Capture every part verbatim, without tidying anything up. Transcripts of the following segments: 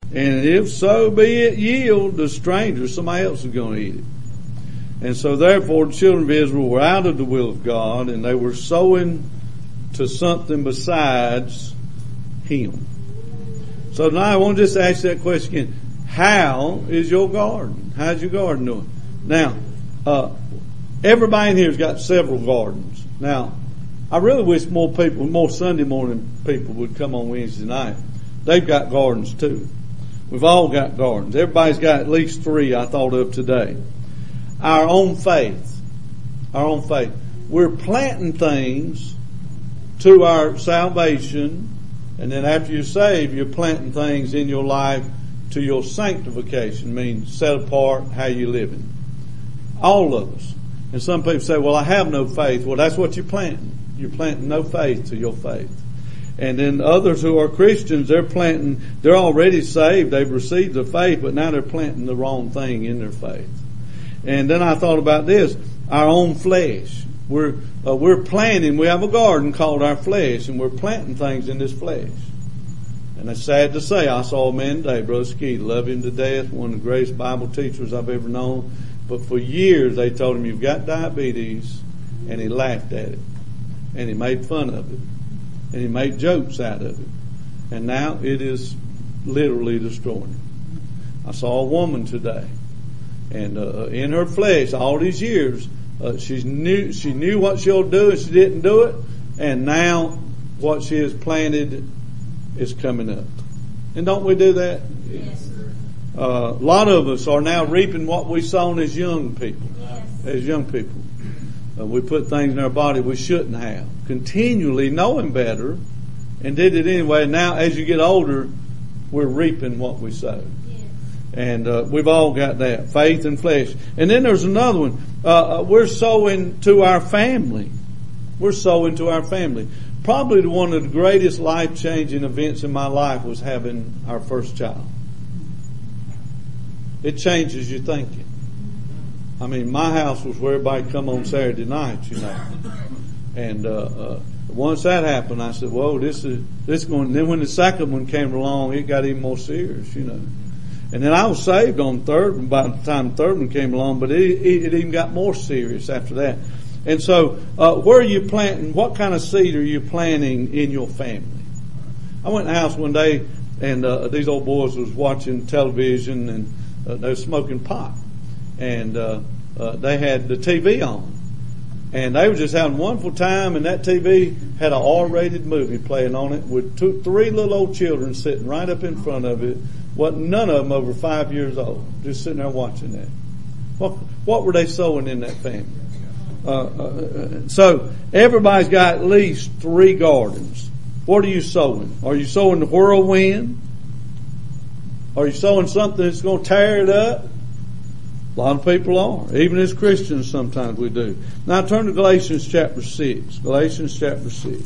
And if so be it yield to strangers, somebody else is going to eat it. And so therefore the children of Israel were out of the will of God, and they were sowing to something besides Him. So now I want to just ask that question again. How is your garden? How's your garden doing? Now, uh, everybody in here has got several gardens. Now, I really wish more people, more Sunday morning people would come on Wednesday night. They've got gardens too. We've all got gardens. Everybody's got at least three I thought of today. Our own faith. Our own faith. We're planting things to our salvation, and then after you're saved, you're planting things in your life to your sanctification, means set apart, how you living. All of us. And some people say, well, I have no faith. Well, that's what you're planting. You're planting no faith to your faith. And then others who are Christians, they're planting, they're already saved, they've received the faith, but now they're planting the wrong thing in their faith. And then I thought about this, our own flesh. We're, uh, we're planting, we have a garden called our flesh, and we're planting things in this flesh. And it's sad to say, I saw a man today, Brother Skeet, love him to death, one of the greatest Bible teachers I've ever known. But for years they told him, you've got diabetes, and he laughed at it. And he made fun of it. And he made jokes out of it. And now it is literally destroying him. I saw a woman today. And uh, in her flesh, all these years, uh, she knew she knew what she'll do and she didn't do it. And now what she has planted is coming up. And don't we do that? Yes. Uh, a lot of us are now reaping what we sown as young people. Yes. As young people. Uh, we put things in our body we shouldn't have. Continually knowing better and did it anyway. Now as you get older, we're reaping what we sowed. Yes. And uh, we've all got that. Faith and flesh. And then there's another one. Uh, we're sowing to our family. We're sowing to our family. Probably one of the greatest life-changing events in my life was having our first child. It changes your thinking. I mean, my house was where everybody come on Saturday nights, you know. And uh, uh, once that happened, I said, "Whoa, this is this is going." And then when the second one came along, it got even more serious, you know. And then I was saved on third one by the time the third one came along, but it, it, it even got more serious after that. And so, uh, where are you planting? What kind of seed are you planting in your family? I went in the house one day, and uh, these old boys was watching television, and uh, they were smoking pot. And uh, uh, they had the T V on. And they were just having a wonderful time, and that T V had an R-rated movie playing on it with two, three little old children sitting right up in front of it. Wasn't none of them over five years old, just sitting there watching that. What, what were they sowing in that family? Uh, uh, so everybody's got at least three gardens. What are you sowing? Are you sowing the whirlwind? Are you sowing something that's going to tear it up? A lot of people are. Even as Christians sometimes we do. Now turn to Galatians chapter six. Galatians chapter six.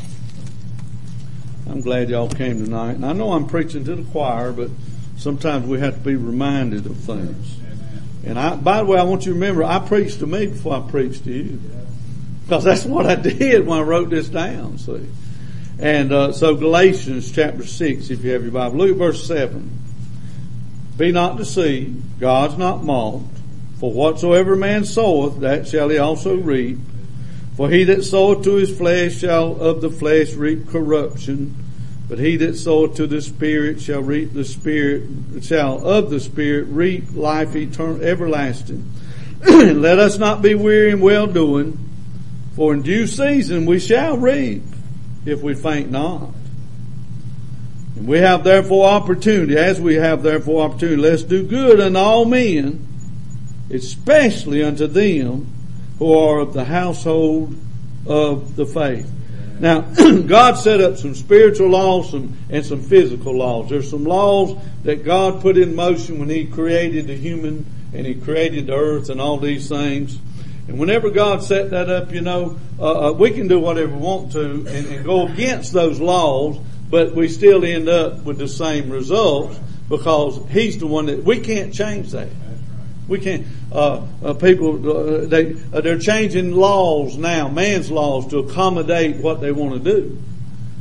I'm glad y'all came tonight. And I know I'm preaching to the choir, but sometimes we have to be reminded of things. And I, by the way, I want you to remember, I preached to me before I preached to you. Because that's what I did when I wrote this down, see. And uh, so Galatians chapter six, if you have your Bible. Look at verse seven. Be not deceived, God's not mocked. For whatsoever man soweth, that shall he also reap. For he that soweth to his flesh shall of the flesh reap corruption. But he that soweth to the Spirit shall reap the Spirit, shall of the Spirit reap life eternal, everlasting. Let us not be weary in well doing, for in due season we shall reap, if we faint not. And we have therefore opportunity, as we have therefore opportunity, let's do good unto all men, especially unto them who are of the household of the faith. Now, God set up some spiritual laws some, and some physical laws. There's some laws that God put in motion when He created the human and He created the earth and all these things. And whenever God set that up, you know, uh, uh, we can do whatever we want to and, and go against those laws, but we still end up with the same results because He's the one that, we can't change that. We can't, uh, uh people, uh, they, uh, they're changing laws now, man's laws, to accommodate what they want to do.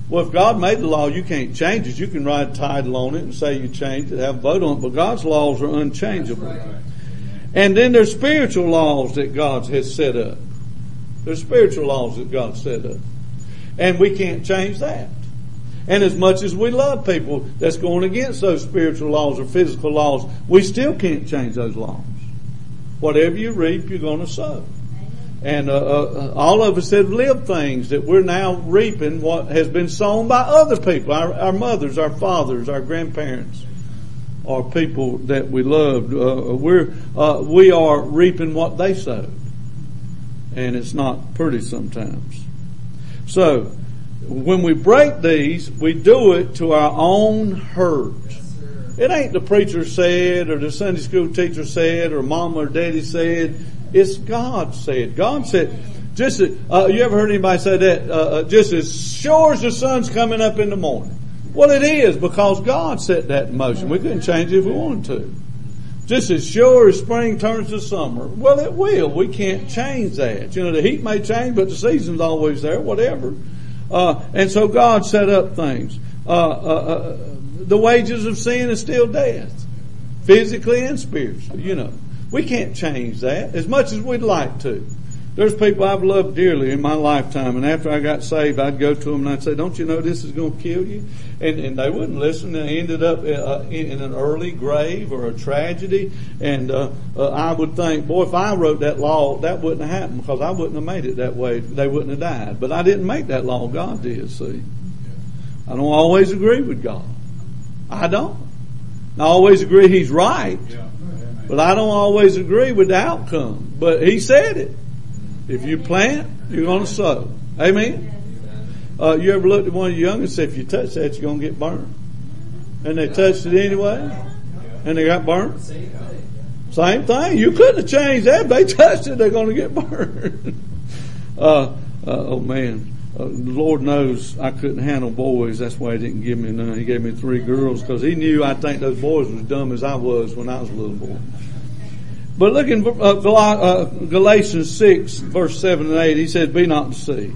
Well, if God made the law, you can't change it. You can write a title on it and say you changed it, have a vote on it, but God's laws are unchangeable. Right. And then there's spiritual laws that God has set up. There's spiritual laws that God set up. And we can't change that. And as much as we love people that's going against those spiritual laws or physical laws, we still can't change those laws. Whatever you reap, you're going to sow. And uh, uh, all of us have lived things that we're now reaping what has been sown by other people, our, our mothers, our fathers, our grandparents, or people that we loved. Uh, we're uh, we are reaping what they sowed, and it's not pretty sometimes. So when we break these, we do it to our own hurt. It ain't the preacher said, or the Sunday school teacher said, or mama or daddy said. It's God said. God said, just, uh, you ever heard anybody say that? Uh, just as sure as the sun's coming up in the morning. Well, it is, because God set that in motion. We couldn't change it if we wanted to. Just as sure as spring turns to summer. Well, it will. We can't change that. You know, the heat may change, but the season's always there, whatever. Uh, and so God set up things. Uh, uh, uh, the wages of sin is still death. Physically and spiritually, you know. We can't change that as much as we'd like to. There's people I've loved dearly in my lifetime, and after I got saved, I'd go to them and I'd say, don't you know this is going to kill you? And, and they wouldn't listen. They ended up uh, in, in an early grave or a tragedy. And uh, uh, I would think, boy, if I wrote that law, that wouldn't have happened, because I wouldn't have made it that way. They wouldn't have died. But I didn't make that law. God did, see. I don't always agree with God. I don't. I always agree He's right. But I don't always agree with the outcome. But He said it. If you plant, you're going to sow. Amen? Uh, you ever looked at one of your youngest and said, if you touch that, you're going to get burned? And they touched it anyway? And they got burned? Same thing. You couldn't have changed that. If they touched it, they're going to get burned. uh, uh, oh, man. Uh, the Lord knows I couldn't handle boys. That's why He didn't give me none. He gave me three girls, because He knew I think those boys were as dumb as I was when I was a little boy. But look in uh, Galatians six, verse seven and eight. He says, be not deceived.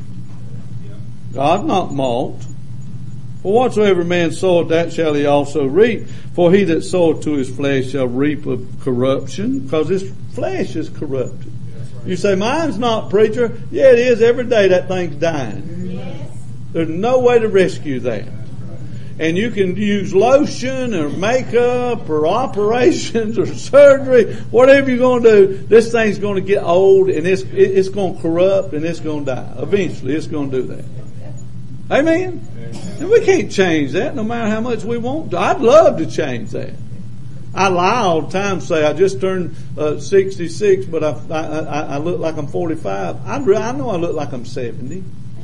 God not mocked. For whatsoever man soweth, that shall he also reap. For he that soweth to his flesh shall reap of corruption, because his flesh is corrupted. You say, mine's not, preacher. Yeah, it is. Every day that thing's dying. Yes. There's no way to rescue that. And you can use lotion or makeup or operations or surgery, whatever you're going to do. This thing's going to get old, and it's it's going to corrupt, and it's going to die. Eventually, it's going to do that. Amen? And we can't change that no matter how much we want to. I'd love to change that. I lie all the time, say I just turned uh, sixty-six, but I, I I look like I'm forty-five. I, I know I look like I'm seventy.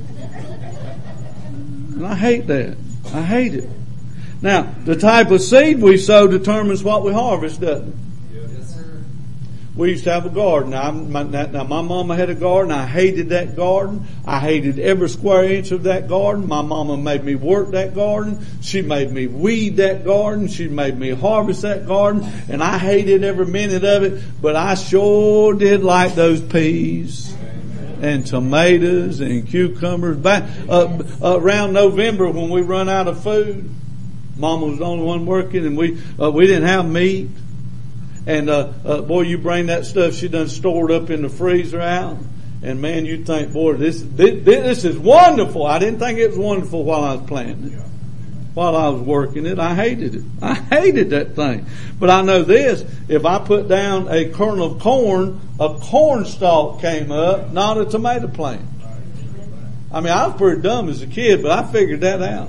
And I hate that. I hate it. Now, the type of seed we sow determines what we harvest, doesn't it? Yes, sir. We used to have a garden. Now my, now, my mama had a garden. I hated that garden. I hated every square inch of that garden. My mama made me work that garden. She made me weed that garden. She made me harvest that garden. And I hated every minute of it. But I sure did like those peas and tomatoes and cucumbers. Back uh, uh, around November, when we run out of food, Mama was the only one working, and we uh, we didn't have meat. And uh, uh, boy, you bring that stuff she done stored up in the freezer out, and man, you think, boy, this this, this is wonderful. I didn't think it was wonderful while I was planting it. While I was working it, I hated it. I hated that thing. But I know this, if I put down a kernel of corn, a corn stalk came up, not a tomato plant. I mean, I was pretty dumb as a kid, but I figured that out.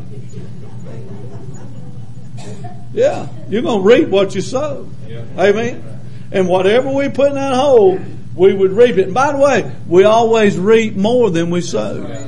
Yeah, you're going to reap what you sow. Amen? And whatever we put in that hole, we would reap it. And by the way, we always reap more than we sow.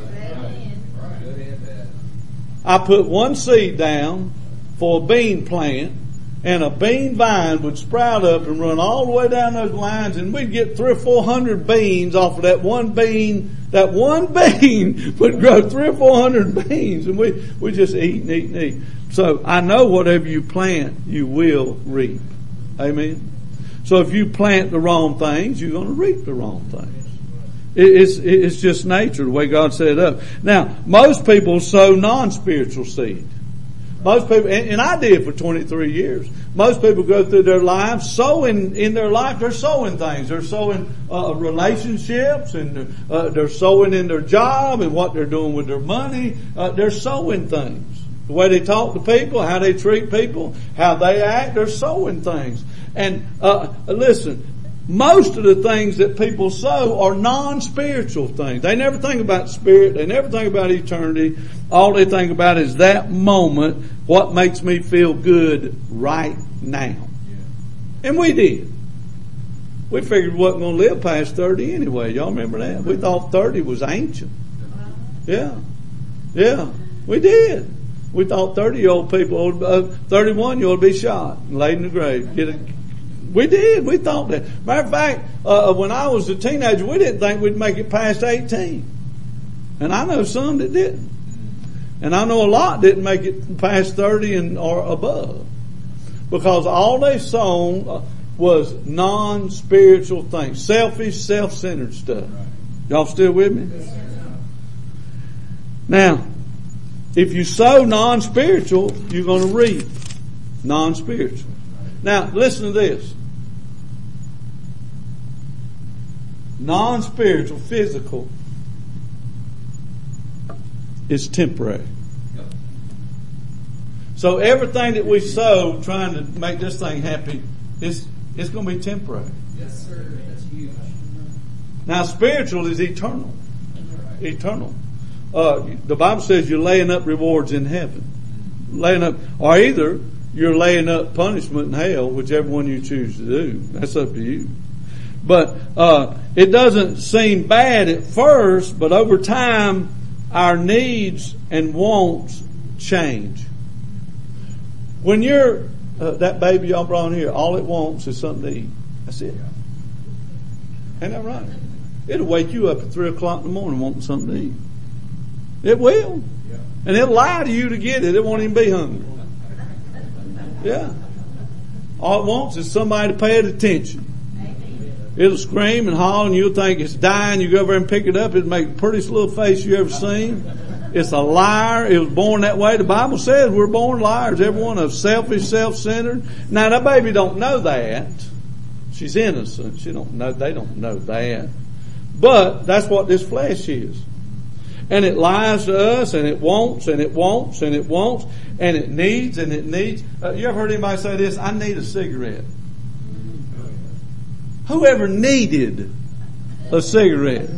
I put one seed down for a bean plant, and a bean vine would sprout up and run all the way down those lines, and we'd get three or four hundred beans off of that one bean. That one bean would grow three or four hundred beans, and we we just eat and eat and eat. So I know whatever you plant, you will reap. Amen. So if you plant the wrong things, you're going to reap the wrong things. It's, it's just nature, the way God set it up. Now, most people sow non-spiritual seed. Most people, and I did for twenty-three years. Most people go through their lives sowing in their life. They're sowing things. They're sowing uh, relationships, and uh, they're sowing in their job and what they're doing with their money. Uh, they're sowing things. The way they talk to people, how they treat people, how they act. They're sowing things. And uh, listen, most of the things that people sow are non-spiritual things. They never think about spirit. They never think about eternity. All they think about is that moment, what makes me feel good right now. Yeah. And we did. We figured we wasn't going to live past thirty anyway. Y'all remember that? We thought thirty was ancient. Yeah. Yeah. We did. We thought thirty-year-old people, uh, thirty-one-year-old would be shot and laid in the grave. Get a, We did. We thought that. Matter of fact, uh, when I was a teenager, we didn't think we'd make it past eighteen. And I know some that didn't. And I know a lot didn't make it past thirty and or above. Because all they sown was non-spiritual things. Selfish, self-centered stuff. Y'all still with me? Now, if you sow non-spiritual, you're going to reap non-spiritual. Now, listen to this. Non-spiritual, physical, is temporary. So everything that we sow trying to make this thing happy, it's, it's going to be temporary. Yes, sir. That's huge. Now, spiritual is eternal. Eternal. Uh, the Bible says you're laying up rewards in heaven. Laying up, or either you're laying up punishment in hell, whichever one you choose to do. That's up to you. But uh, it doesn't seem bad at first, but over time, our needs and wants change. When you're, uh, that baby y'all brought here, all it wants is something to eat. That's it. Ain't that right? It'll wake you up at three o'clock in the morning wanting something to eat. It will. And it'll lie to you to get it. It won't even be hungry. Yeah. All it wants is somebody to pay it attention. It'll scream and holler and you'll think it's dying. You go over and pick it up. It'll make the prettiest little face you ever seen. It's a liar. It was born that way. The Bible says we're born liars. Every one of us selfish, self-centered. Now that baby don't know that. She's innocent. She don't know. They don't know that. But that's what this flesh is. And it lies to us, and it wants, and it wants, and it wants, and it needs, and it needs. Uh, you ever heard anybody say this? I need a cigarette. Whoever needed a cigarette?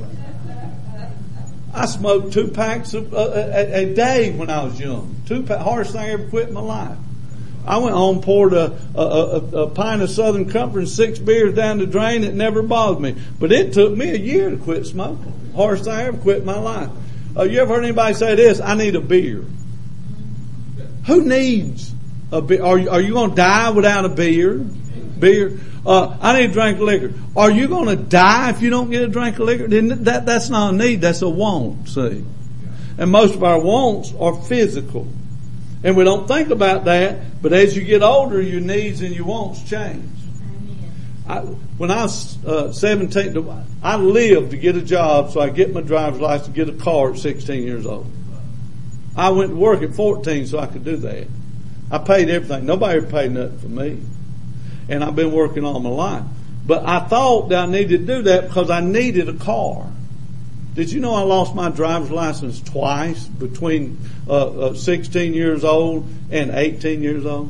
I smoked two packs of, uh, a, a day when I was young. Two pa- hardest thing I ever quit in my life. I went home, poured a, a, a, a pint of Southern Comfort and six beers down the drain. It never bothered me. But it took me a year to quit smoking. Hardest thing I ever quit in my life. Uh, you ever heard anybody say this? I need a beer. Who needs a beer? Are you, are you going to die without a beer? Beer. Uh, I need a drink of liquor. Are you going to die if you don't get a drink of liquor? Then that, that's not a need. That's a want, see. And most of our wants are physical. And we don't think about that, but as you get older, your needs and your wants change. I, when I was uh, seventeen, I lived to get a job so I get my driver's license, get a car at sixteen years old. I went to work at fourteen so I could do that. I paid everything. Nobody ever paid nothing for me. And I've been working all my life. But I thought that I needed to do that because I needed a car. Did you know I lost my driver's license twice between uh, uh, sixteen years old and eighteen years old?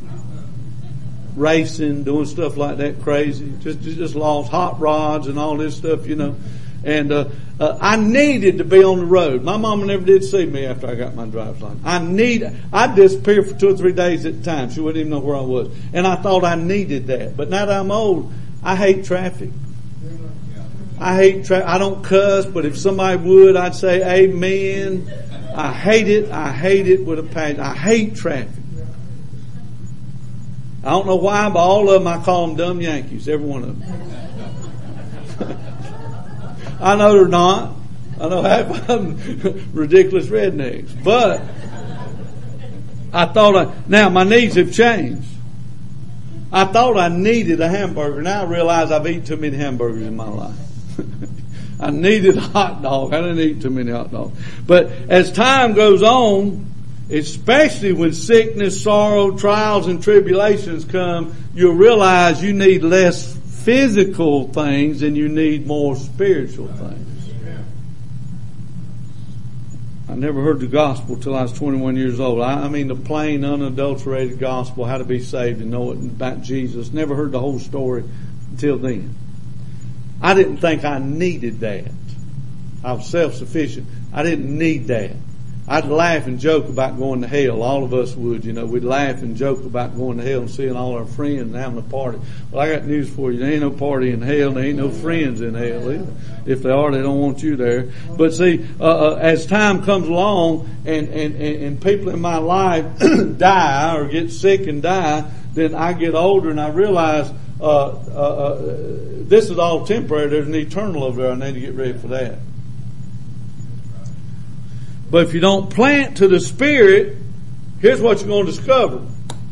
Racing, doing stuff like that, crazy. Just just lost hot rods and all this stuff, you know. And uh, uh, I needed to be on the road. My mama never did see me after I got my driver's license. I need. I disappeared for two or three days at a time. She wouldn't even know where I was. And I thought I needed that. But now that I'm old, I hate traffic. I hate traffic. I don't cuss, but if somebody would, I'd say amen. I hate it. I hate it with a passion. I hate traffic. I don't know why, but all of them I call them dumb Yankees. Every one of them. I know they're not. I know half of them ridiculous rednecks. But I thought I, now my needs have changed. I thought I needed a hamburger. Now I realize I've eaten too many hamburgers in my life. I needed a hot dog. I didn't eat too many hot dogs. But as time goes on, especially when sickness, sorrow, trials, and tribulations come, you'll realize you need less physical things and you need more spiritual things. I never heard the gospel till I was twenty-one years old. I, I mean the plain, unadulterated gospel, how to be saved and know it about Jesus. Never heard the whole story until then. I didn't think I needed that. I was self-sufficient. I didn't need that. I'd laugh and joke about going to hell. All of us would, you know. We'd laugh and joke about going to hell and seeing all our friends and having a party. Well, I got news for you. There ain't no party in hell. There ain't no friends in hell either. If they are, they don't want you there. But see, uh, uh, as time comes along and, and, and, and people in my life die or get sick and die, then I get older and I realize uh, uh, uh, this is all temporary. There's an eternal over there. I need to get ready for that. But if you don't plant to the Spirit, here's what you're going to discover.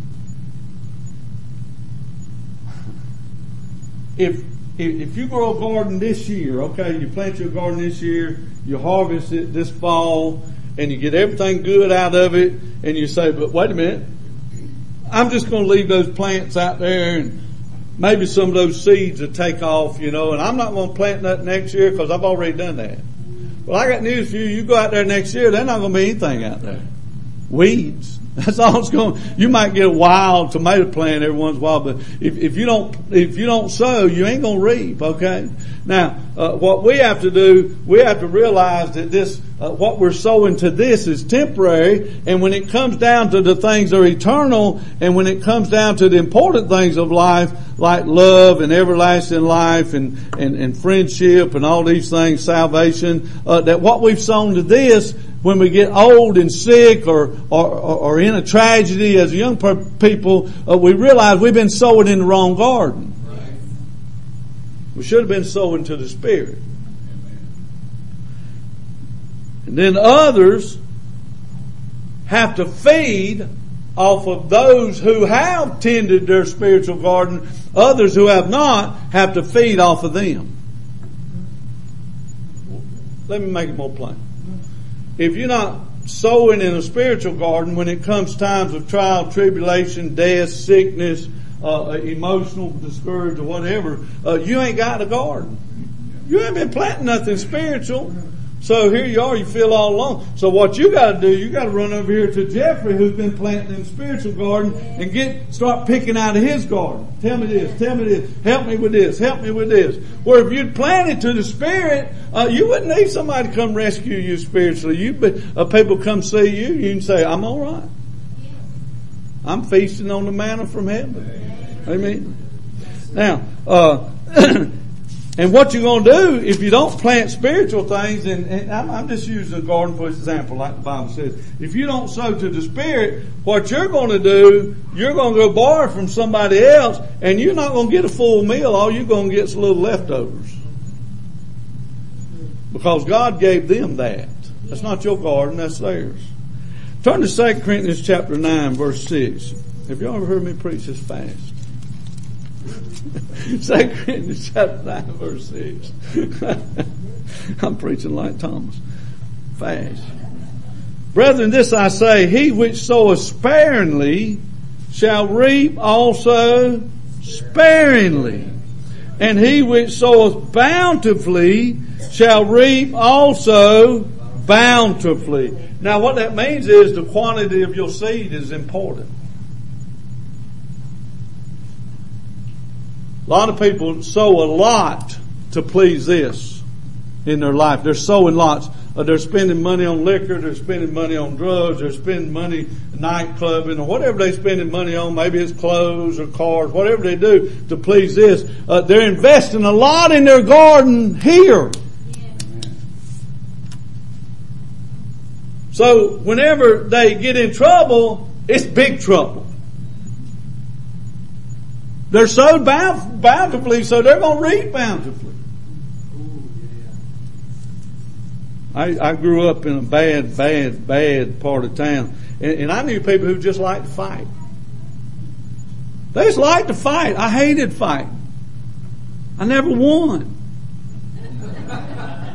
If, if if you grow a garden this year, okay, you plant your garden this year, you harvest it this fall, and you get everything good out of it, and you say, but wait a minute, I'm just going to leave those plants out there, and maybe some of those seeds will take off, you know, and I'm not going to plant nothing next year because I've already done that. Well, I got news for you. You go out there next year, there's not going to be anything out there. Weeds. That's all it's going. You might get a wild tomato plant every once in a while, but if, if you don't, if you don't sow, you ain't going to reap. Okay. Now, uh, what we have to do, we have to realize that this, uh, what we're sowing to this is temporary, and when it comes down to the things that are eternal, and when it comes down to the important things of life, like love and everlasting life and, and, and friendship and all these things, salvation, uh, that what we've sown to this, when we get old and sick or, or, or in a tragedy as young people, uh, we realize we've been sowing in the wrong garden. Right. We should have been sowing to the Spirit. Amen. And then others have to feed off of those who have tended their spiritual garden. Others who have not have to feed off of them. Let me make it more plain. If you're not sowing in a spiritual garden, when it comes times of trial, tribulation, death, sickness, uh, emotional discouragement, or whatever, uh, you ain't got a garden. You ain't been planting nothing spiritual. So here you are, you feel all alone. So what you got to do, you got to run over here to Jeffrey, who's been planting in spiritual garden, and get start picking out of his garden. Tell me this, tell me this, help me with this, help me with this. Where if you'd planted to the Spirit, uh, you wouldn't need somebody to come rescue you spiritually. You, uh, people come see you, you can say, I'm all right. I'm feasting on the manna from heaven. Amen. Now, uh, and what you're going to do if you don't plant spiritual things, and, and I'm, I'm just using a garden for example, like the Bible says. If you don't sow to the Spirit, what you're going to do, you're going to go borrow from somebody else, and you're not going to get a full meal. All you're going to get is a little leftovers. Because God gave them that. That's not your garden, that's theirs. Turn to Second Corinthians chapter nine, verse six. Have you ever heard me preach this fast? Second Corinthians chapter nine, verse six. I'm preaching like Thomas. Fast. Brethren, this I say, he which soweth sparingly shall reap also sparingly. And he which soweth bountifully shall reap also bountifully. Now what that means is the quantity of your seed is important. A lot of people sow a lot to please this in their life. They're sowing lots. Uh, they're spending money on liquor. They're spending money on drugs. They're spending money nightclubbing or whatever they're spending money on. Maybe it's clothes or cars, whatever they do to please this. Uh, they're investing a lot in their garden here. So whenever they get in trouble, it's big trouble. They're sowed bountifully, so they're going to reap bountifully. I, I grew up in a bad, bad, bad part of town. And, and I knew people who just liked to fight. They just liked to fight. I hated fighting. I never won.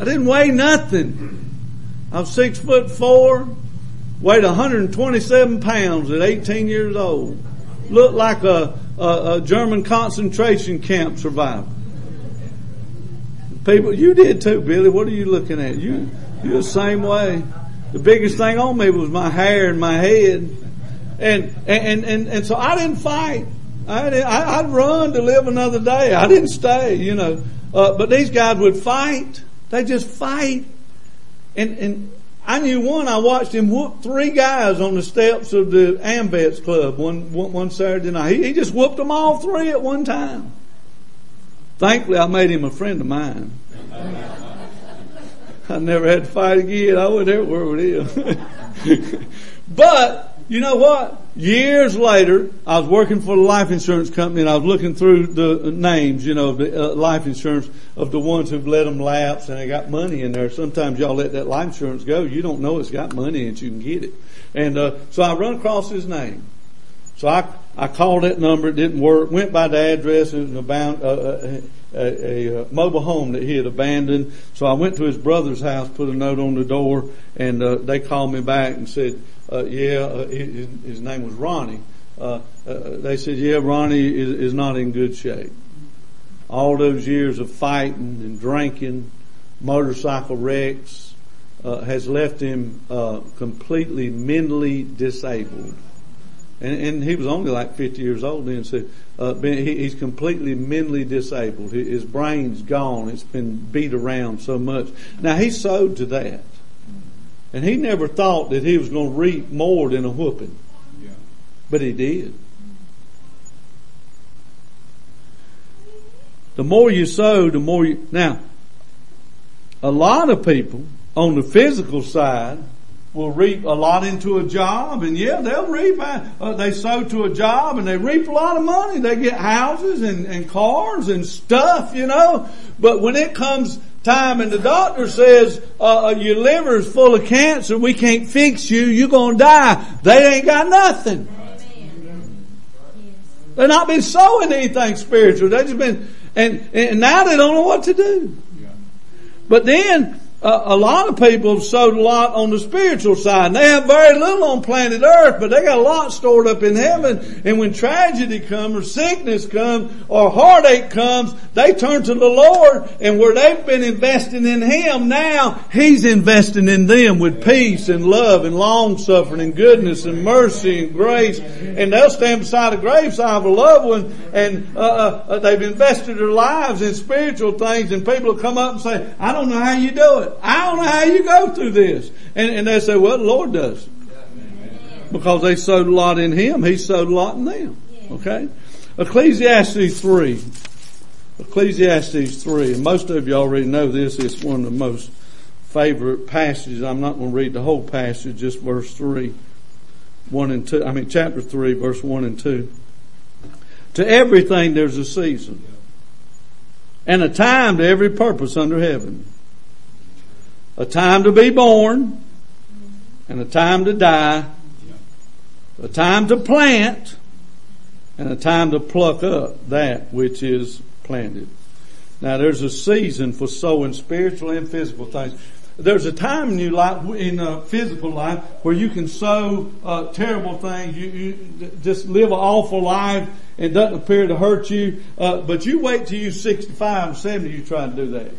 I didn't weigh nothing. I was six foot four, weighed one hundred twenty-seven pounds at eighteen years old. Looked like a, a, a German concentration camp survivor. People, you did too, Billy. What are you looking at? You, you're the same way. The biggest thing on me was my hair and my head. And, and, and, and so I didn't fight. I didn't, I, I'd run to live another day. I didn't stay, you know. Uh, but these guys would fight. They just fight. And, and I knew one, I watched him whoop three guys on the steps of the Ambets Club one, one, one Saturday night. He, he just whooped them all three at one time. Thankfully, I made him a friend of mine. I never had to fight again. I went everywhere with him. But, you know what? Years later, I was working for the life insurance company and I was looking through the names, you know, of the uh, life insurance of the ones who've let them lapse and they got money in there. Sometimes y'all let that life insurance go. You don't know it's got money and you can get it. And, uh, so I run across his name. So I, I called that number. It didn't work. Went by the address. It was an abound, uh, a, a, a mobile home that he had abandoned. So I went to his brother's house, put a note on the door, and uh, they called me back and said, uh, yeah, uh, his, his name was Ronnie. Uh, uh, they said, yeah, Ronnie is, is not in good shape. All those years of fighting and drinking, motorcycle wrecks, uh, has left him uh, completely mentally disabled. And, and he was only like fifty years old then, so uh, he, he's completely mentally disabled. His brain's gone. It's been beat around so much. Now he sowed to that. And he never thought that he was going to reap more than a whooping. Yeah. But he did. The more you sow, the more you... Now, a lot of people on the physical side will reap a lot into a job, and yeah, they'll reap, uh, they sow to a job and they reap a lot of money. They get houses and, and cars and stuff, you know. But when it comes time and the doctor says, uh, your liver is full of cancer, we can't fix you, you're gonna die, they ain't got nothing. Amen. They've not been sowing anything spiritual. They just been, and, and now they don't know what to do. Yeah. But then, Uh, a lot of people have sowed a lot on the spiritual side. And they have very little on planet Earth, but they got a lot stored up in heaven. And when tragedy comes, or sickness comes, or heartache comes, they turn to the Lord. And where they've been investing in Him, now He's investing in them with peace and love and long suffering and goodness and mercy and grace. And they'll stand beside a graveside of a loved one, and uh, uh, they've invested their lives in spiritual things. And people will come up and say, "I don't know how you do it. I don't know how you go through this." And, and they say, "Well, the Lord does." Because they sowed a lot in Him. He sowed a lot in them. Okay? Ecclesiastes three. Ecclesiastes three. And most of you already know this. It's one of the most favorite passages. I'm not going to read the whole passage, just verse three. One and two. I mean, chapter three, verse one and two. To everything there's a season. And a time to every purpose under heaven. A time to be born, and a time to die, a time to plant, and a time to pluck up that which is planted. Now there's a season for sowing spiritual and physical things. There's a time in your life, in a physical life, where you can sow uh, terrible things. You, you just live an awful life. It doesn't appear to hurt you, uh, but you wait till you're sixty-five and seventy, you try to do that.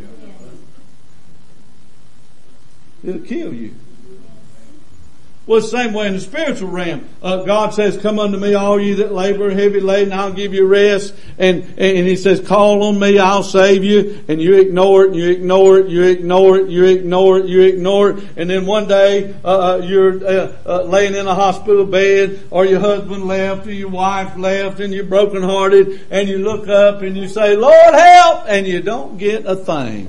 It'll kill you. Well, it's the same way in the spiritual realm. Uh, God says, "Come unto me, all you that labor and heavy laden, I'll give you rest." And, and He says, "Call on me, I'll save you." And you ignore it, and you ignore it, you ignore it, you ignore it, you ignore it. And then one day, uh, you're uh, uh, laying in a hospital bed, or your husband left, or your wife left, and you're brokenhearted, and you look up and you say, "Lord, help!" And you don't get a thing.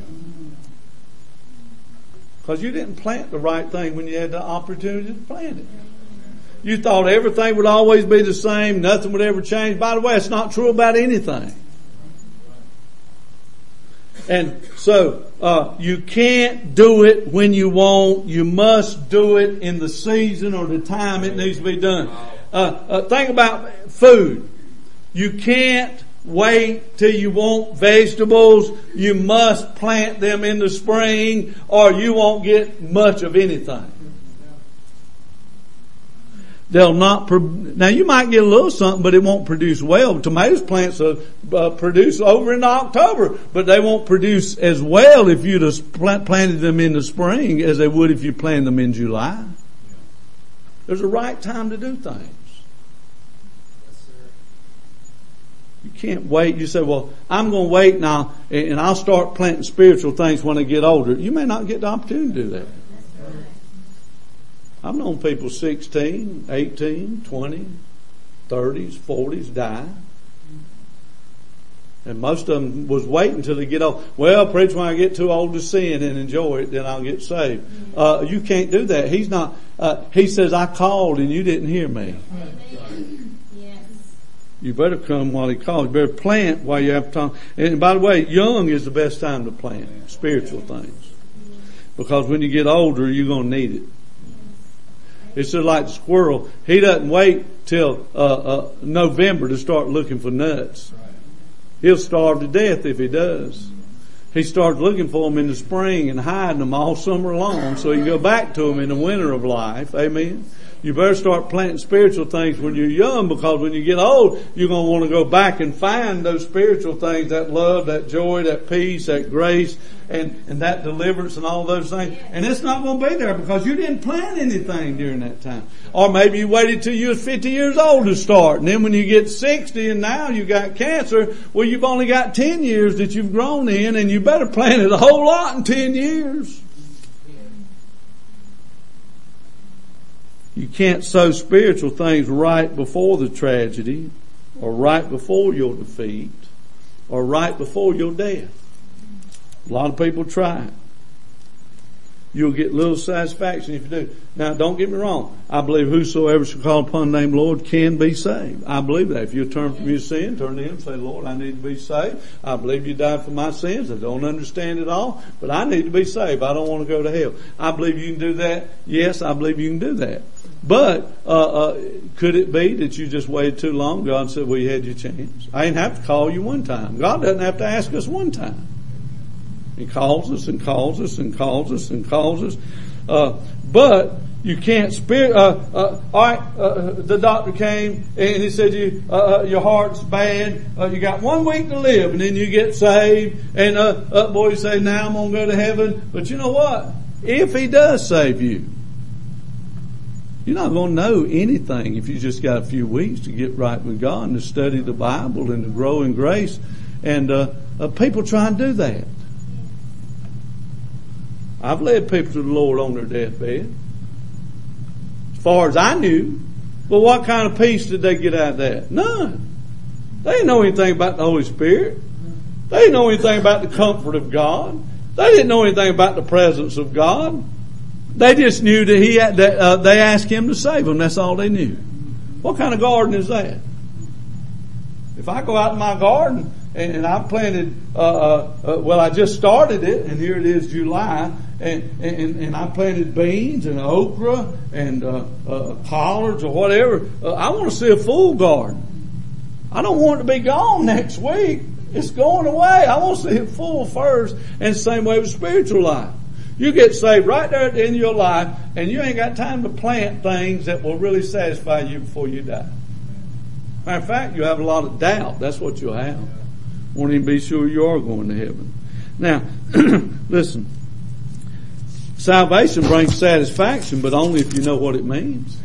Because you didn't plant the right thing when you had the opportunity to plant it. You thought everything would always be the same, nothing would ever change. By the way, it's not true about anything. And so, uh, you can't do it when you want. You must do it in the season or the time it needs to be done. Uh, uh think about food. You can't wait till you want vegetables. You must plant them in the spring or you won't get much of anything. They'll not, pro- now you might get a little something, but it won't produce well. Tomatoes plants uh, uh, produce over in October, but they won't produce as well if you'd have plant, planted them in the spring as they would if you planted them in July. There's a right time to do things. You can't wait. You say, well, I'm going to wait now and I'll start planting spiritual things when I get older. You may not get the opportunity to do that. I've known people sixteen, eighteen, twenty, thirties, forties die. And most of them was waiting until they get old. Well, preach, when I get too old to sin and enjoy it, then I'll get saved. Uh, you can't do that. He's not, uh, he says, I called and you didn't hear me. You better come while he calls. You better plant while you have time. And by the way, young is the best time to plant spiritual things. Because when you get older, you're going to need it. It's just like the squirrel. He doesn't wait till uh, uh, November to start looking for nuts. He'll starve to death if he does. He starts looking for them in the spring and hiding them all summer long so he can go back to them in the winter of life. Amen. You better start planting spiritual things when you're young, because when you get old, you're going to want to go back and find those spiritual things, that love, that joy, that peace, that grace, and, and that deliverance and all those things. And it's not going to be there because you didn't plant anything during that time. Or maybe you waited till you was fifty years old to start. And then when you get sixty and now you got cancer, well, you've only got ten years that you've grown in, and you better plant it a whole lot in ten years. You can't sow spiritual things right before the tragedy, or right before your defeat, or right before your death. A lot of people try it. You'll get little satisfaction if you do. Now, don't get me wrong. I believe whosoever shall call upon the name of the Lord can be saved. I believe that. If you turn from your sin, turn to Him and say, Lord, I need to be saved. I believe you died for my sins. I don't understand it all, but I need to be saved. I don't want to go to hell. I believe you can do that. Yes, I believe you can do that. But uh, uh could it be that you just waited too long? God said, well, you had your chance. I didn't have to call you one time. God doesn't have to ask us one time. He calls us and calls us and calls us and calls us. Uh, but you can't spirit, uh, uh, all right, uh, the doctor came and he said, you, uh, your heart's bad. Uh, you got one week to live, and then you get saved. And, uh, uh boy, you say, now I'm going to go to heaven. But you know what? If He does save you, you're not going to know anything if you just got a few weeks to get right with God and to study the Bible and to grow in grace. And, uh, uh people try and do that. I've led people to the Lord on their deathbed, as far as I knew. But what kind of peace did they get out of that? None. They didn't know anything about the Holy Spirit. They didn't know anything about the comfort of God. They didn't know anything about the presence of God. They just knew that He had, that uh, they asked Him to save them. That's all they knew. What kind of garden is that? If I go out in my garden and, and I planted, uh, uh, uh, well, I just started it, and here it is July. And, and, and I planted beans and okra and uh, uh, collards or whatever. Uh, I want to see a full garden. I don't want it to be gone next week. It's going away. I want to see it full first. And the same way with spiritual life. You get saved right there at the end of your life, and you ain't got time to plant things that will really satisfy you before you die. Matter of fact, you have a lot of doubt. That's what you'll have. Won't even be sure you are going to heaven. Now, listen. Salvation brings satisfaction, but only if you know what it means.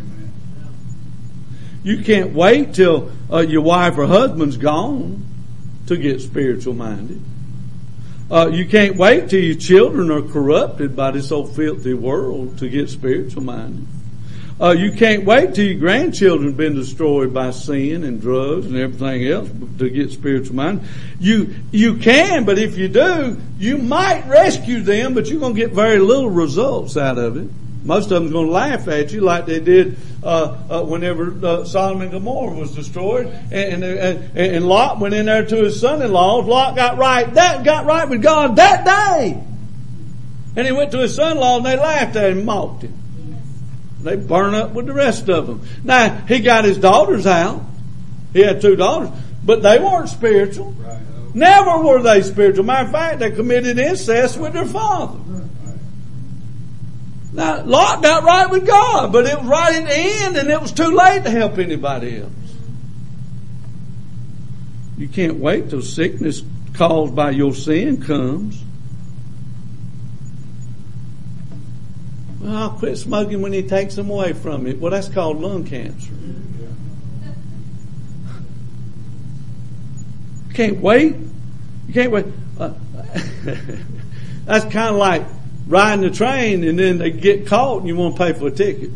You can't wait till uh, your wife or husband's gone to get spiritual minded. Uh, you can't wait till your children are corrupted by this old filthy world to get spiritual minded. Uh, you can't wait till your grandchildren have been destroyed by sin and drugs and everything else to get spiritual minded. You, you can, but if you do, you might rescue them, but you're going to get very little results out of it. Most of them are going to laugh at you like they did uh, uh, whenever uh, Sodom and Gomorrah was destroyed, and, and, and, and Lot went in there to his son-in-law. Lot got right, that got right with God that day, and he went to his son-in-law and they laughed at him, mocked him. They burned up with the rest of them. Now he got his daughters out. He had two daughters, but they weren't spiritual. Never were they spiritual. Matter of fact, they committed incest with their father. Now, Lot got right with God, but it was right at the end, and it was too late to help anybody else. You can't wait till sickness caused by your sin comes. Well, I'll quit smoking when he takes them away from me. Well, that's called lung cancer. You can't wait. You can't wait. Uh, that's kind of like riding the train and then they get caught and you want to pay for a ticket.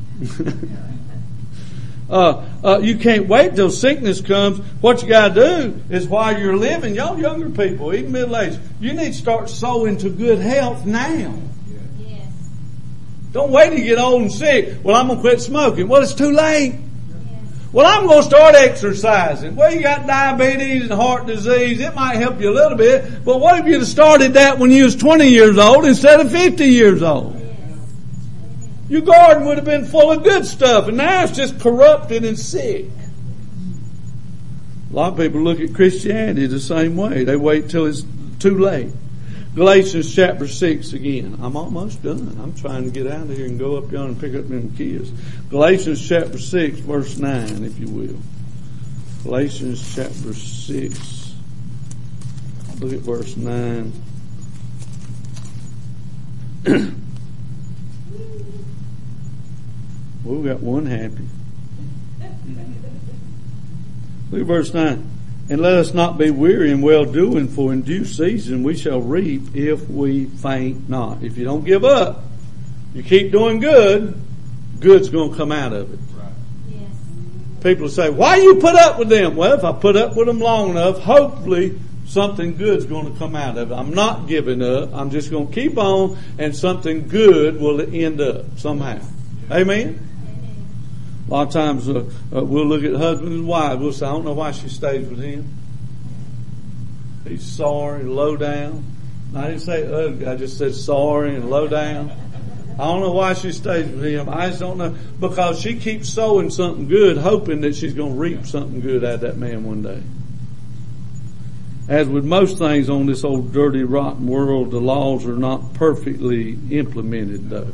uh, uh, you can't wait till sickness comes. What you got to do is while you're living, y'all younger people, even middle-aged, you need to start sowing to good health now. Yes. Don't wait till you get old and sick. Well, I'm going to quit smoking. Well, it's too late. Well, I'm going to start exercising. Well, you got diabetes and heart disease. It might help you a little bit. But what if you'd have started that when you was twenty years old instead of fifty years old? Your garden would have been full of good stuff, and now it's just corrupted and sick. A lot of people look at Christianity the same way. They wait till it's too late. Galatians chapter six again. I'm almost done. I'm trying to get out of here and go up yonder and pick up them kids. Galatians chapter six verse nine, if you will. Galatians chapter six. Look at verse nine. Well, we got one happy. Look at verse nine. And let us not be weary in well doing, for in due season we shall reap if we faint not. If you don't give up, you keep doing good, good's going to come out of it. Right. Yes. People say, why you put up with them? Well, if I put up with them long enough, hopefully something good's going to come out of it. I'm not giving up. I'm just going to keep on, and something good will end up somehow. Amen? A lot of times uh, uh, we'll look at husbands and wives. We'll say, I don't know why she stays with him. He's sorry and low down. I didn't say ugly. I just said sorry and low down. I don't know why she stays with him. I just don't know. Because she keeps sowing something good, hoping that she's going to reap something good out of that man one day. As with most things on this old dirty, rotten world, the laws are not perfectly implemented, though.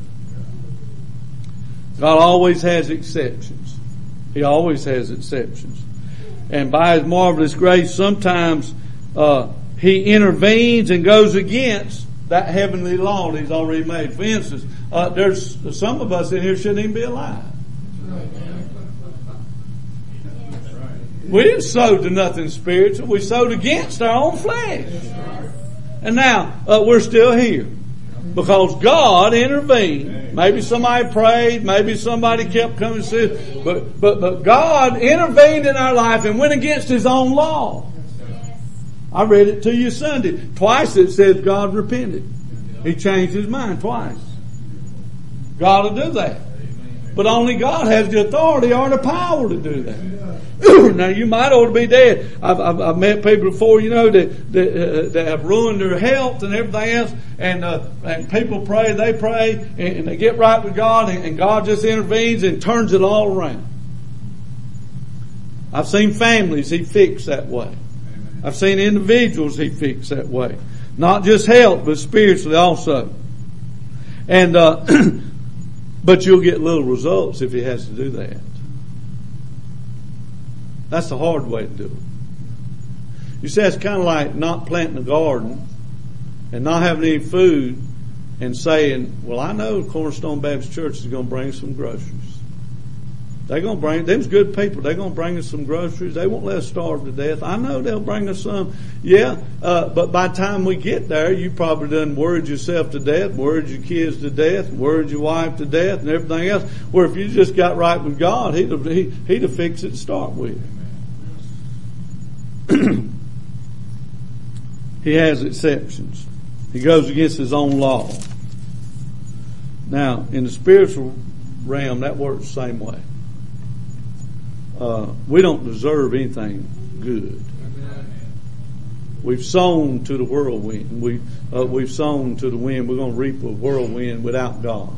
God always has exceptions. He always has exceptions. And by His marvelous grace, sometimes uh, He intervenes and goes against that heavenly law that He's already made. For instance, uh, there's some of us in here shouldn't even be alive. We didn't sow to nothing spiritual. We sowed against our own flesh. And now uh, we're still here. Because God intervened. Maybe somebody prayed, maybe somebody kept coming and said, but, but, but God intervened in our life and went against His own law. I read it to you Sunday. Twice it says God repented. He changed His mind twice. God will do that. But only God has the authority or the power to do that. Now you might ought to be dead. I've, I've, I've met people before, you know, that that, uh, that have ruined their health and everything else, and uh, and people pray, they pray, and, and they get right with God, and, and God just intervenes and turns it all around. I've seen families He fixed that way. I've seen individuals He fixed that way. Not just health, but spiritually also. And uh, but you'll get little results if He has to do that. That's the hard way to do it. You say it's kind of like not planting a garden and not having any food and saying, well, I know Cornerstone Baptist Church is going to bring some groceries. They're going to bring, them's good people. They're going to bring us some groceries. They won't let us starve to death. I know they'll bring us some. Yeah, uh, but by the time we get there, you probably done worried yourself to death, worried your kids to death, worried your wife to death and everything else. Where if you just got right with God, He'd have, he, he'd have fixed it to start with. He has exceptions. He goes against His own law. Now, in the spiritual realm, that works the same way. Uh, we don't deserve anything good. We've sown to the whirlwind. We, uh, we've sown to the wind. We're going to reap a whirlwind without God.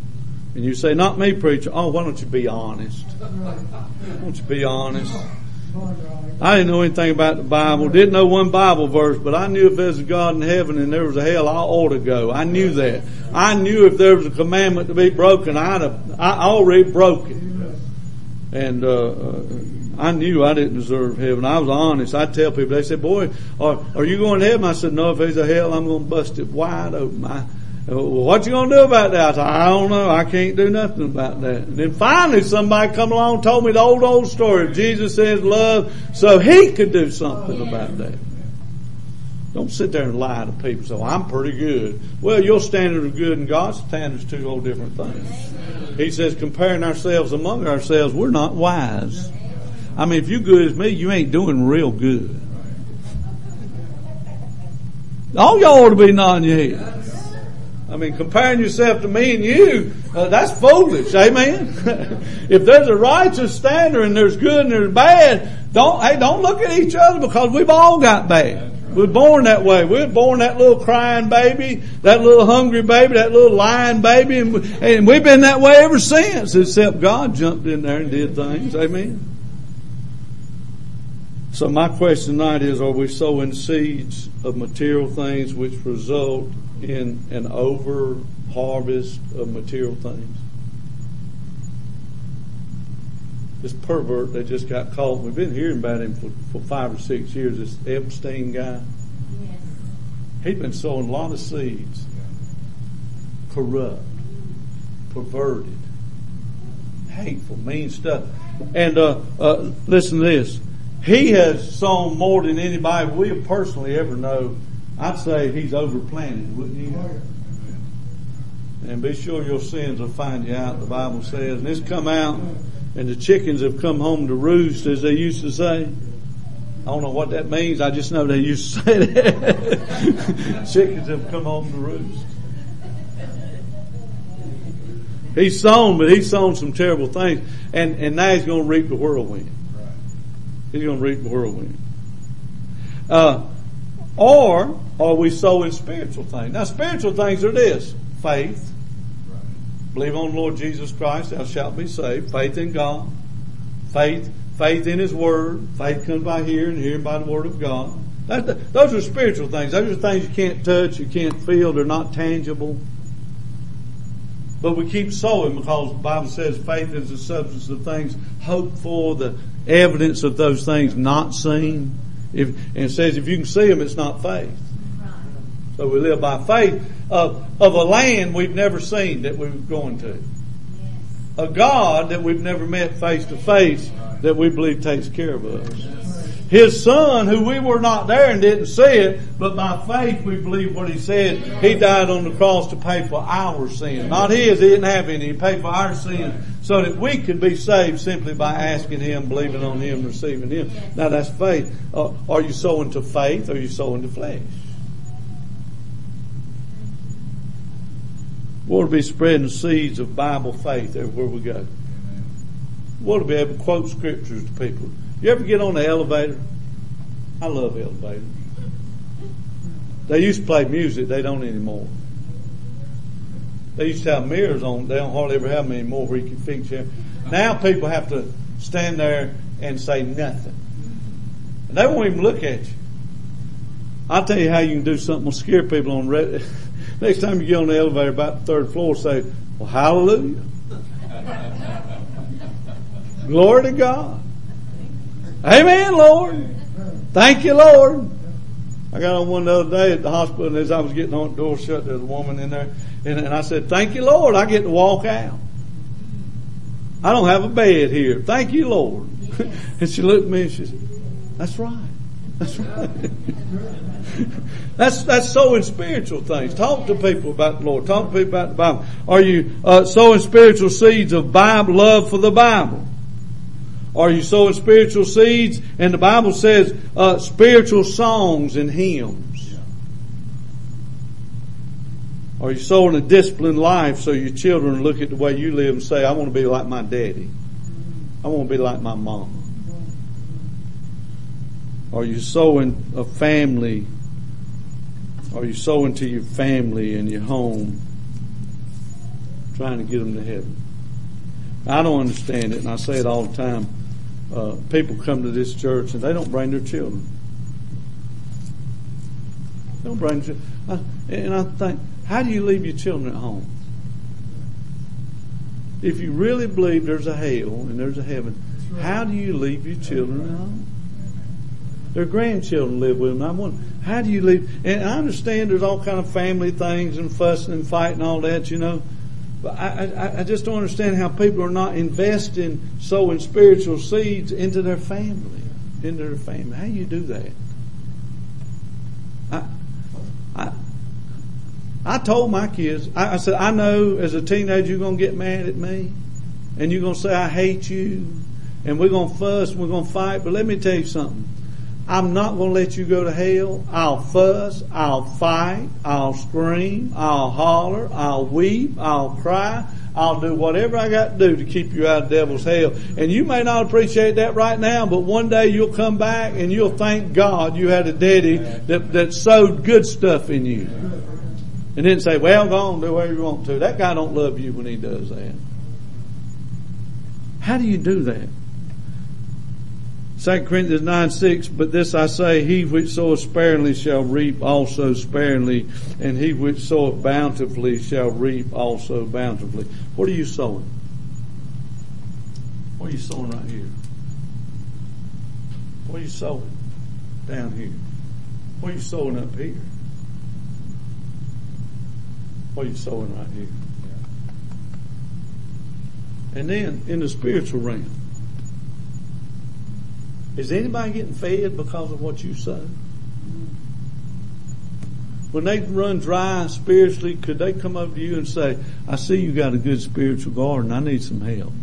And you say, not me, preacher. Oh, why don't you be honest? Why don't you be honest? I didn't know anything about the Bible, didn't know one Bible verse, but I knew if there's a God in heaven and there was a hell, I ought to go. I knew that. I knew if there was a commandment to be broken, I'd have, I already broke it. And, uh, I knew I didn't deserve heaven. I was honest. I'd tell people, they said, boy, are, are you going to heaven? I said, no, if there's a hell, I'm going to bust it wide open. I, well, what you going to do about that? I said, I don't know. I can't do nothing about that. And then finally somebody come along and told me the old, old story. Jesus says love, so he could do something about that. Don't sit there and lie to people. So I'm pretty good. Well, your standard of good and God's standard is two whole different things. He says comparing ourselves among ourselves, we're not wise. I mean, if you good as me, you ain't doing real good. All y'all ought to be nodding your head. I mean, comparing yourself to me and you, uh, that's foolish. Amen. If there's a righteous standard and there's good and there's bad, don't, hey, don't look at each other because we've all got bad. We're born that way. We're born that little crying baby, that little hungry baby, that little lying baby, and, and we've been that way ever since, except God jumped in there and did things. Amen. So my question tonight is, are we sowing seeds of material things which result in an over harvest of material things? This pervert that just got caught, we've been hearing about him for, for five or six years, this Epstein guy. Yes. He's been sowing a lot of seeds. Corrupt, perverted, hateful, mean stuff. And uh, uh, listen to this. He has sown more than anybody we personally ever know. I'd say he's overplanted, wouldn't you? And be sure your sins will find you out, the Bible says. And it's come out, and the chickens have come home to roost, as they used to say. I don't know what that means. I just know they used to say that. Chickens have come home to roost. He's sown, but he's sown some terrible things. And, and now he's going to reap the whirlwind. He's going to reap the whirlwind. Uh, or are we sowing spiritual things? Now, spiritual things are this: faith. Believe on the Lord Jesus Christ, thou shalt be saved. Faith in God. Faith, faith in His Word. Faith comes by hearing, and hearing by the Word of God. That, those are spiritual things. Those are things you can't touch, you can't feel, they're not tangible. But we keep sowing because the Bible says faith is the substance of things hoped for, the evidence of those things not seen. If, and it says if you can see them, it's not faith. So we live by faith of, of a land we've never seen that we're going to. A God that we've never met face to face that we believe takes care of us. His Son, who we were not there and didn't see it, but by faith we believe what He said. He died on the cross to pay for our sin. Not His, He didn't have any. He paid for our sin so that we could be saved simply by asking Him, believing on Him, receiving Him. Now that's faith. Uh, are you sowing to faith or are you sowing to flesh? We ought to be spreading seeds of Bible faith everywhere we go. We ought to be able to quote scriptures to people. You ever get on the elevator? I love elevators. They used to play music. They don't anymore. They used to have mirrors on. They don't hardly ever have them anymore where you can fix it. Now people have to stand there and say nothing. And they won't even look at you. I'll tell you how you can do something to scare people on Reddit. Next time you get on the elevator about the third floor, say, well, hallelujah. Glory to God. Amen, Lord. Thank you, Lord. I got on one the other day at the hospital, and as I was getting on the door shut, there's a woman in there, and, and I said, thank you, Lord, I get to walk out. I don't have a bed here. Thank you, Lord. And she looked at me and she said, that's right. That's right. That's that's sowing spiritual things. Talk to people about the Lord. Talk to people about the Bible. Are you uh, sowing spiritual seeds of Bible love for the Bible? Are you sowing spiritual seeds? And the Bible says uh, spiritual songs and hymns. Are you sowing a disciplined life so your children look at the way you live and say, I want to be like my daddy. I want to be like my mama. Are you sowing a family? Are you sowing to your family and your home, trying to get them to heaven? I don't understand it, and I say it all the time. uh, people come to this church and they don't bring their children. They don't bring their children. Uh, and I think, how do you leave your children at home? If you really believe there's a hell and there's a heaven, how do you leave your children at home? Their grandchildren live with them. I wonder, how do you leave? And I understand there's all kind of family things and fussing and fighting and all that, you know. But I, I, I just don't understand how people are not investing, sowing spiritual seeds into their family, into their family. How do you do that? I, I, I told my kids, I, I said, I know as a teenager you're going to get mad at me, and you're going to say I hate you, and we're going to fuss and we're going to fight. But let me tell you something. I'm not going to let you go to hell. I'll fuss, I'll fight, I'll scream, I'll holler, I'll weep, I'll cry, I'll do whatever I got to do to keep you out of devil's hell. And you may not appreciate that right now, but one day you'll come back and you'll thank God you had a daddy that, that sowed good stuff in you. And then say, well, go on, do whatever you want to. That guy don't love you when he does that. How do you do that? Second Corinthians nine six, but this I say, he which soweth sparingly shall reap also sparingly, and he which soweth bountifully shall reap also bountifully. What are you sowing? What are you sowing right here? What are you sowing down here? What are you sowing up here? What are you sowing right here? And then in the spiritual realm, is anybody getting fed because of what you sow? When they run dry spiritually, could they come up to you and say, I see you got a good spiritual garden, I need some help?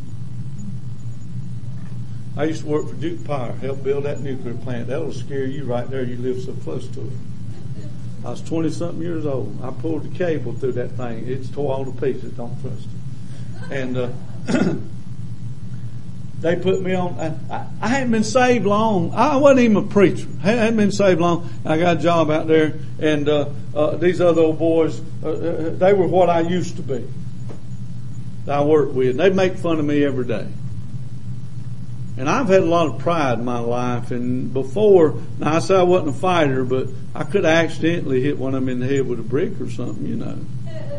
I used to work for Duke Power, help build that nuclear plant. That'll scare you right there, you live so close to it. I was twenty something years old. I pulled the cable through that thing. It's tore all to pieces, don't trust it. And, uh, they put me on, I, I, I hadn't been saved long. I wasn't even a preacher. I hadn't been saved long. I got a job out there, and uh, uh, these other old boys, uh, uh, they were what I used to be. That I worked with. They'd make fun of me every day. And I've had a lot of pride in my life, and before, now I say I wasn't a fighter, but I could have accidentally hit one of them in the head with a brick or something, you know.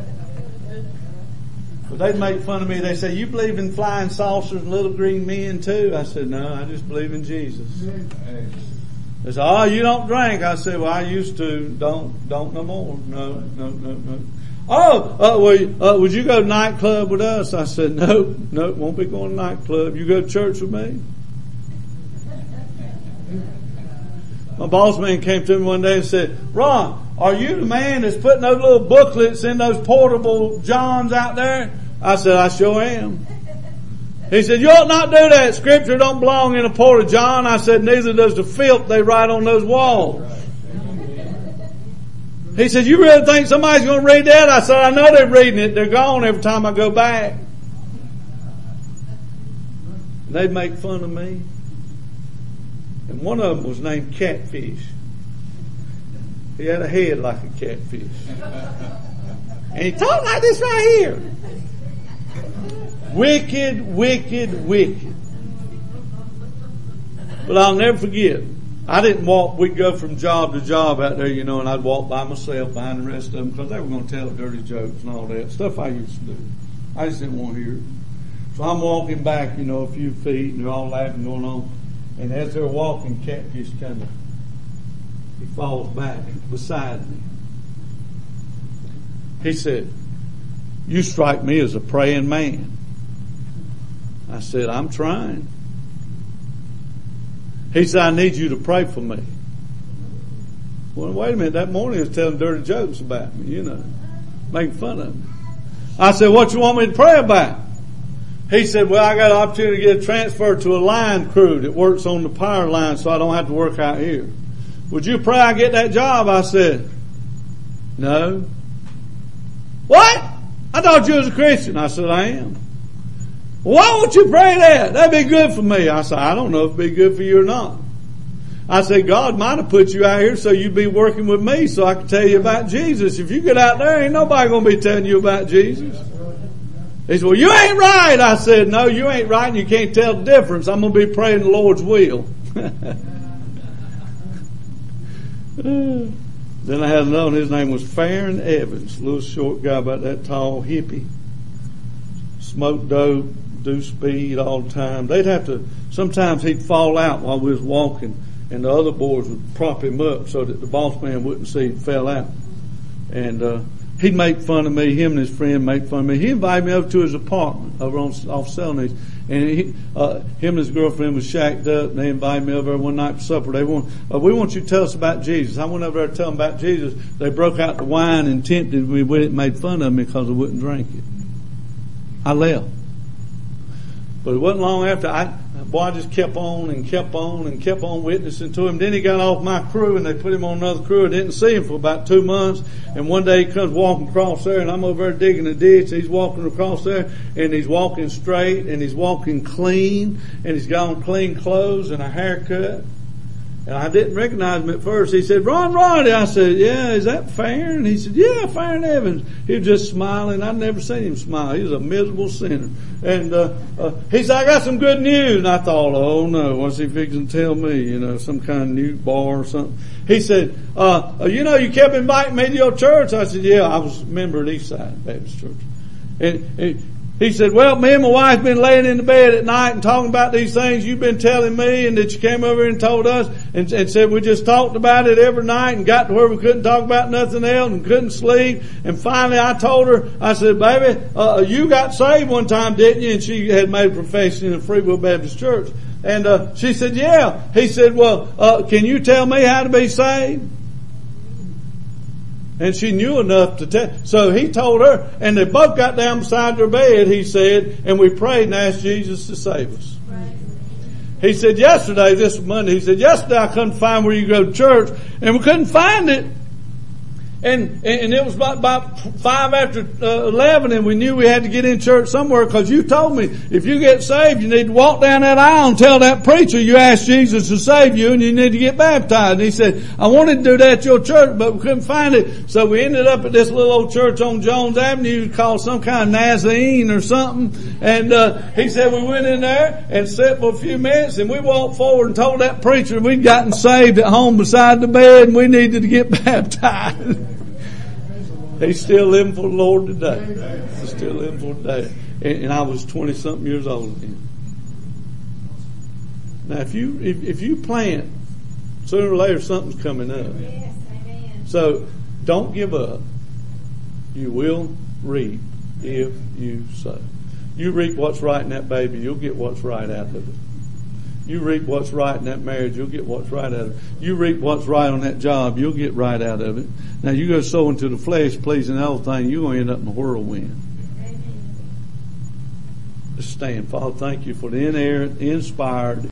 But they'd make fun of me. They say, you believe in flying saucers and little green men too? I said, no, I just believe in Jesus. They said, oh, you don't drink. I said, well, I used to. Don't, don't no more. No, no, no, no. Oh, uh, well, uh, would you go to nightclub with us? I said, no, no, won't be going to nightclub. You go to church with me? My boss man came to me one day and said, Ron, are you the man that's putting those little booklets in those portable johns out there? I said, I sure am. He said, you ought not do that. Scripture don't belong in a porta john. I said, neither does the filth they write on those walls. He said, you really think somebody's going to read that? I said, I know they're reading it. They're gone every time I go back. They'd make fun of me. And one of them was named Catfish. He had a head like a catfish. And he talked like this right here. Wicked, wicked, wicked. But I'll never forget. I didn't walk, we'd go from job to job out there, you know, and I'd walk by myself behind the rest of them because they were going to tell dirty jokes and all that. Stuff I used to do. I just didn't want to hear it. So I'm walking back, you know, a few feet and they're all laughing going on. And as they're walking, Catfish kind of, he falls back beside me. He said, you strike me as a praying man. I said, I'm trying. He said, I need you to pray for me. Well, wait a minute. That morning he was telling dirty jokes about me, you know, making fun of me. I said, what you want me to pray about? He said, well, I got an opportunity to get a transfer to a line crew that works on the power line so I don't have to work out here. Would you pray I get that job? I said, no. What? I thought you was a Christian. I said, I am. Why won't you pray that? That'd be good for me. I said, I don't know if it'd be good for you or not. I said, God might have put you out here so you'd be working with me so I could tell you about Jesus. If you get out there, ain't nobody going to be telling you about Jesus. He said, well, you ain't right. I said, no, you ain't right and you can't tell the difference. I'm going to be praying the Lord's will. Then I had another one. His name was Farron Evans. A little short guy, about that tall, hippie. Smoked dope, do speed all the time. They'd have to, sometimes he'd fall out while we was walking and the other boys would prop him up so that the boss man wouldn't see he fell out. And, uh, he'd make fun of me. Him and his friend made fun of me. He invited me over to his apartment over on off Celanese, and he, uh, him and his girlfriend was shacked up. And they invited me over one night for supper. They want, uh, we want you to tell us about Jesus. I went over there to tell them about Jesus. They broke out the wine and tempted me with it, and made fun of me because I wouldn't drink it. I left, but it wasn't long after I. Boy, I just kept on and kept on and kept on witnessing to him. Then he got off my crew and they put him on another crew. I didn't see him for about two months. And one day he comes walking across there and I'm over there digging a ditch. He's walking across there and he's walking straight and he's walking clean and he's got on clean clothes and a haircut. And I didn't recognize him at first. He said, Ron Roddy. I said, yeah, is that Farron? He said, yeah, Farron Evans. He was just smiling. I'd never seen him smile. He was a miserable sinner. And, uh, uh, he said, I got some good news. And I thought, oh no, what's he fixing to tell me? You know, some kind of new bar or something. He said, uh, you know, you kept inviting me to your church. I said, yeah, I was a member of Eastside Baptist Church. And, and he said, well, me and my wife been laying in the bed at night and talking about these things you've been telling me and that you came over and told us and, and said we just talked about it every night and got to where we couldn't talk about nothing else and couldn't sleep. And finally I told her, I said, baby, uh, you got saved one time, didn't you? And she had made a profession in Free Will Baptist Church. And, uh, she said, yeah. He said, well, uh, can you tell me how to be saved? And she knew enough to tell. So he told her, and they both got down beside their bed, he said, and we prayed and asked Jesus to save us. Right. He said yesterday, this was Monday, he said, yesterday I couldn't find where you go to church, and we couldn't find it. And, and it was about, about five after uh, eleven and we knew we had to get in church somewhere because you told me if you get saved you need to walk down that aisle and tell that preacher you asked Jesus to save you and you need to get baptized. And he said, I wanted to do that at your church but we couldn't find it. So we ended up at this little old church on Jones Avenue called some kind of Nazarene or something. And uh, he said we went in there and sat for a few minutes and we walked forward and told that preacher we'd gotten saved at home beside the bed and we needed to get baptized. He's still living for the Lord today. He's still living for today. And, and I was twenty something years old then. Now if you, if, if you plant, sooner or later something's coming up. Yes, amen. So don't give up. You will reap if you sow. You reap what's right in that baby, you'll get what's right out of it. You reap what's right in that marriage, you'll get what's right out of it. You reap what's right on that job, you'll get right out of it. Now you go sow into the flesh, pleasing the other thing, you're going to end up in a whirlwind. Amen. Let's stand. Father, thank you for the inerrant, inspired,